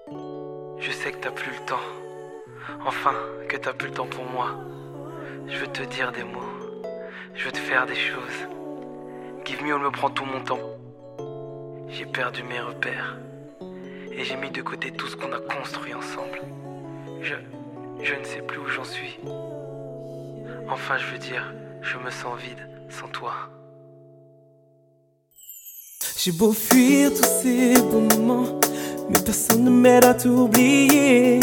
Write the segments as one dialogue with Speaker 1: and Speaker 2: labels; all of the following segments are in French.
Speaker 1: Je sais que t'as plus le temps. Enfin, que t'as plus le temps pour moi. Je veux te dire des mots. Je veux te faire des choses. Give Me All me prend tout mon temps. J'ai perdu mes repères. Et j'ai mis de côté tout ce qu'on a construit ensemble. Je ne sais plus où j'en suis. Enfin, je veux dire, je me sens vide sans toi.
Speaker 2: J'ai beau fuir tous ces bons moments, mais personne ne m'aide à t'oublier.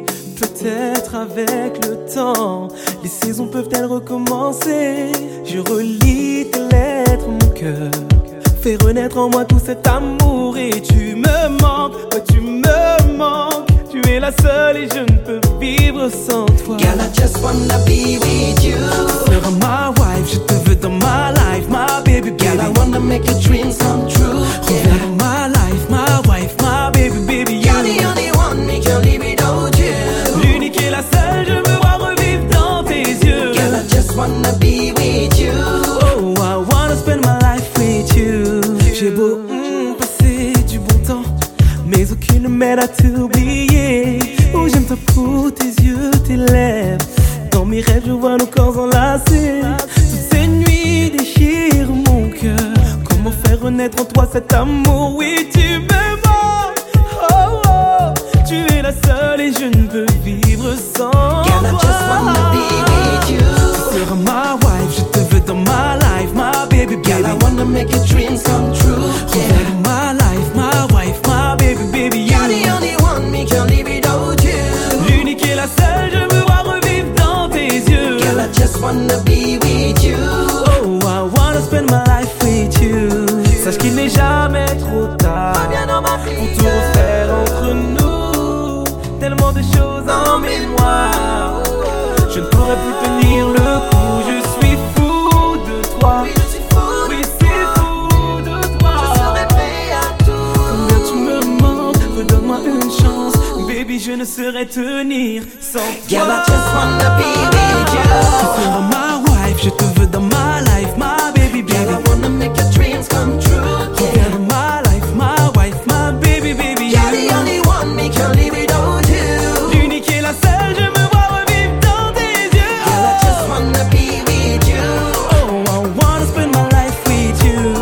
Speaker 2: Peut-être avec le temps, les saisons peuvent-elles recommencer. Je relis tes lettres, mon cœur fait renaître en moi tout cet amour. Et tu me manques, ouais tu me manques. Tu es la seule et je ne peux vivre sans toi.
Speaker 3: Girl, I just wanna be with you.
Speaker 2: Tu seras ma wife, je te veux dans ma life, my baby, baby.
Speaker 3: Girl, I wanna make your dreams come true.
Speaker 2: Reviens dans ma life, my wife, my baby, baby.
Speaker 3: You're the only one, me can't live without you.
Speaker 2: L'unique et la seule, je veux voir revivre dans tes yeux.
Speaker 3: Girl, I just wanna be with you.
Speaker 2: Oh, I wanna spend my life with you. J'ai beau passer du bon temps, mais aucune ne m'aide à t'oublier. Oh, j'aime ta peau, tes yeux, tes lèvres. Dans mes rêves, je vois nos corps enlacés. Toutes ces nuits déchirent mon cœur. Comment faire renaître en toi cet amour? Oui, tu me manques. Oh, oh, tu es la seule et je ne peux vivre sans toi.
Speaker 3: Girl, I just wanna be with you.
Speaker 2: Tu seras ma wife, je te veux dans ma life, my baby, baby.
Speaker 3: Girl, I wanna make your dreams come true.
Speaker 2: Reviens dans ma life, my wife, my baby, baby.
Speaker 3: You're the only one, me can't live without you.
Speaker 2: L'unique et la seule, je veux voir revivre dans tes yeux.
Speaker 3: Girl, I just wanna be with you.
Speaker 2: Oh, I wanna spend my life with you. Sache qu'il n'est jamais trop tard
Speaker 3: Reviens dans ma vie,
Speaker 2: pour tout refaire entre nous. Tellement de choses en mémoire. Je ne pourrais plus tenir le coup. Je suis fou de toi.
Speaker 3: Oui, je suis fou.
Speaker 2: Oui, c'est fou de toi.
Speaker 3: Je serai prêt à tout.
Speaker 2: Combien tu me manques, redonne-moi une chance. Baby, je ne saurais tenir sans toi.
Speaker 3: Girl, I just wanna be with you.
Speaker 2: Tu seras ma wife, je te veux dans ma life, my baby, baby.
Speaker 3: Girl, I wanna make your dreams come true.
Speaker 2: Reviens dans ma life, my wife, my baby, baby.
Speaker 3: You're the only one, me can't live without you.
Speaker 2: L'unique et la seule, je me vois revivre dans tes yeux.
Speaker 3: Girl, I just wanna be with you.
Speaker 2: Oh, I wanna spend my life with you.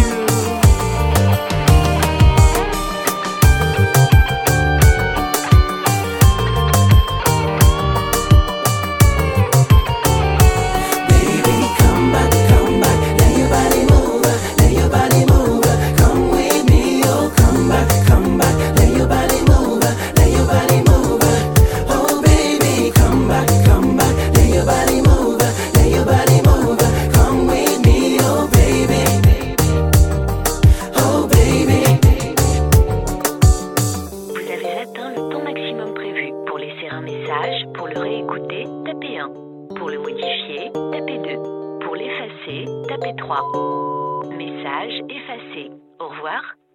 Speaker 3: Baby, come back, let your body move, let your body move. Come with me, oh, come back, let your body move, let your body move. Oh, baby, come back, let your body move, let your body move. Come with me, oh, baby, oh, baby.
Speaker 4: Vous avez atteint le temps maximum prévu. Pour laisser un message, pour le réécouter, tapez 1. Pour le modifier, tapez 2. Pour l'effacer, tapez 3. Message effacé. Au revoir.